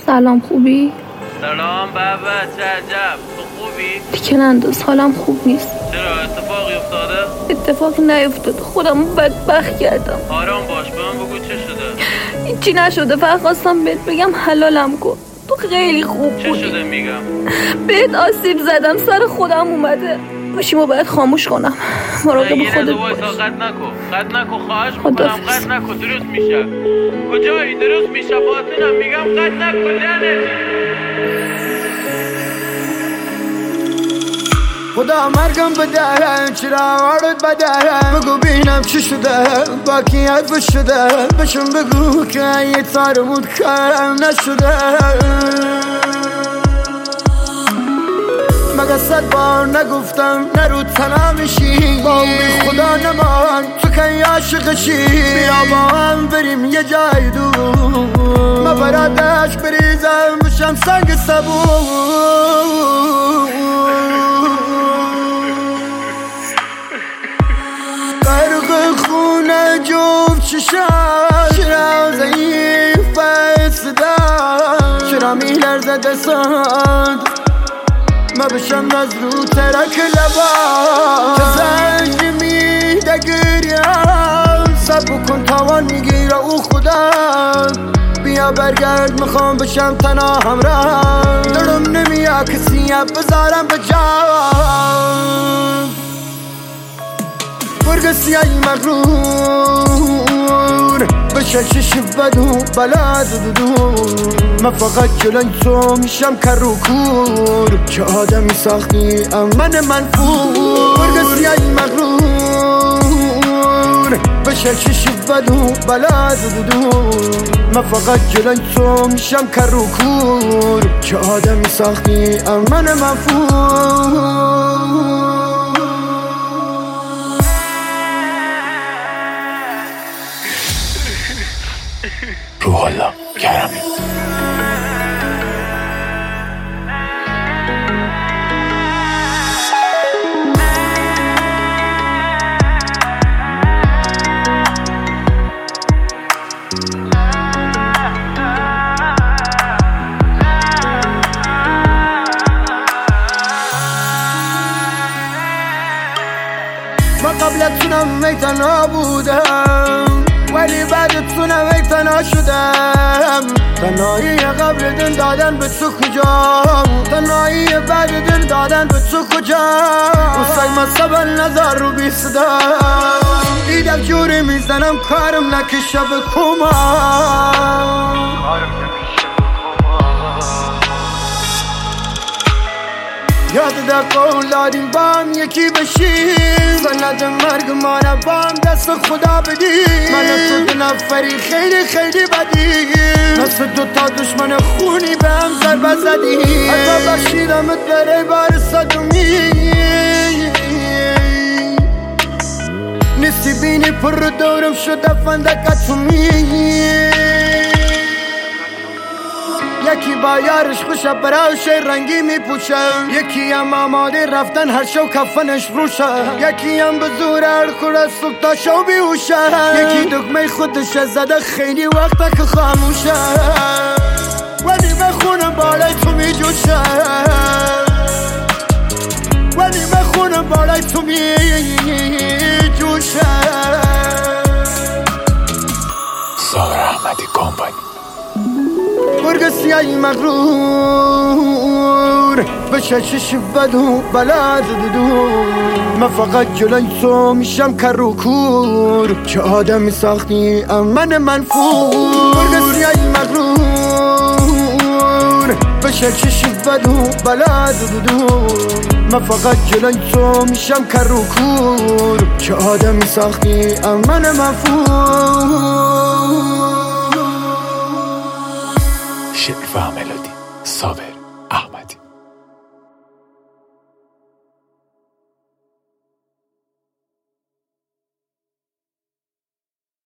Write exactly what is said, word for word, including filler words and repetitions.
سلام، خوبی؟ سلام بابا، چه عجب، تو خوبی؟ دیگه ننداز، حالم خوب نیست. چرا اتفاقی افتاده؟ اتفاقی نیفتاده، خودم بدبخت کردم. آرام باش، به من بگو چه شده؟ هیچی نشده، فقط خواستم بهت بگم حلالم کن. تو خیلی خوب چه بودی. شده میگم؟ بهت آسیب زدم، سر خودم اومده. گوشیمو باید خاموش کنم. مراقب خودت باش. قد نکن قد نکن خواهش میکنم، قد نکن، درست میشه. کجایی؟ درست میشه باطنم، میگم قد نکن. جانت خدا مرگم بده، چرا وارد بده، بگو بینم چی شده، با کی حرف شده، بشم بگو که یه تارمود کارم نشده. مگه صد بار نگفتم نرو تنها میشی، با بی خدا نمان تو که عاشقشی. بیا با هم بریم یه جای دور، ما برادش بریزم بشم سنگ صبور. غرق خونه جفت چشم، چرا ضعیف صدا، چرا میلرزه دستان، ما بشم از رو ترک لبا. که زنگ میده گریم، سب کن تاوان میگیره او خدا. بیا برگرد میخوام بشم تنها همراه، دلم نمیا کسی بذارم به جان. برگ سیای مغرور بشه چش بدو بلا دودو، من فقط جلوی تو میشم کر و کور، که آدمی ساختی من منفور. برگ سیای مغرور بشه چش بدو بلا دودو، من فقط جلوی تو میشم کر و کور، که آدمی ساختی من منفور. روح الله کرمی. ما قبلتونم میتنا بودم، ولی بعدتونم ای تنها شدم. تنهایی قبل دن دادن به تو کجا، تنهایی بعد دن دادن به تو کجا. اصلا ما سبل نظر رو بی صدا، دیدم جوری میزنم کارم نکشه به کما. یاد در قول دادیم با هم یکی بشیم، سند مرگ مانه با هم دست خدا بدیم. من تو دو نفری خیلی خیلی بدیم، مثل دو تا دشمن خونی به هم ضربه زدیم. حتی بخشیدمت بره بار صدومی، نیستی بینی پر دورم شده فندکتومی. یکی با یارش خوشه براش رنگی میپوشه، یکی هم آماده رفتن هر شو کفنش روشه، یکی هم به زور هر خوره صبح تا شو بیوشه، یکی دکمه خودش زده خیلی وقتا که خاموشه، ولی به خونم بالای تو میجوشه، ولی به خونم بالای تو میجوشه. ساغر احمدی کمپانی. برگ سیای مغرور بشه چش بدو بلا دودو، من فقط جلوی تو میشم کر و کور، که آدمی ساختی من منفور. برگ سیای مغرور بشه چش بدو بلا دودو، من فقط جلوی تو میشم کر و کور، که آدمی ساختی من منفور. شعر و ملودی صابر.